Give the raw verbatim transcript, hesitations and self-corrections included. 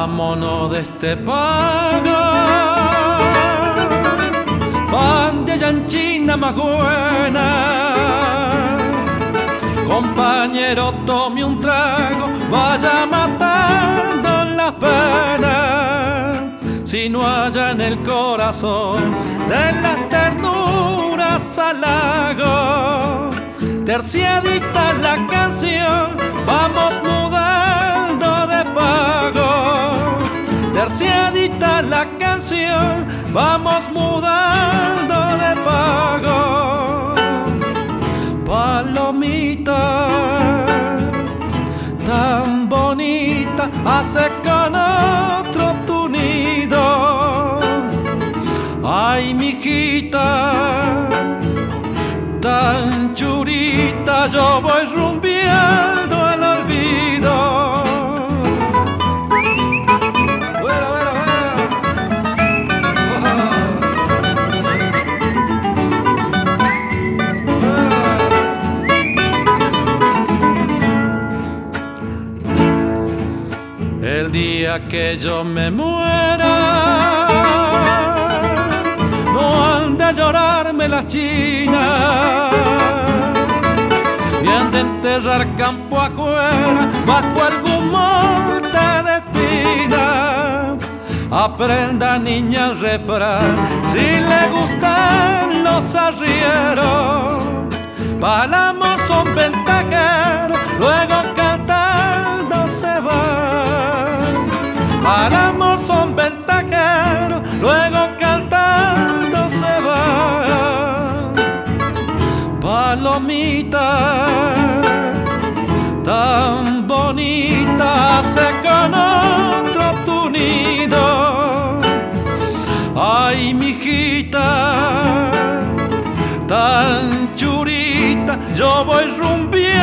vámonos de este pago, pan de allá en China más buena. Compañero, tome un trago, vaya matando las penas. Si no haya en el corazón de las ternuras halago, terciadita la canción, vamos mudando de pago. Terciadita la canción, vamos mudando de pago. Palomita tan bonita, hace con otro tu nido. Ay, mijita tan churita, yo voy rumbeando al olvido. Bueno, bueno, bueno. El día que yo me muera, no ande a llorarme la china, y ande a enterrar campo afuera bajo algún monte de espina. Aprenda, niña, el refrán, si le gustan los arrieros, para el amor son ventajeros, luego cantando se van. Para el amor son ventajeros, luego cantando se van. Palomita tan bonita, hace con otro tu nido. Ay, mijita tan churita, yo voy rumbeando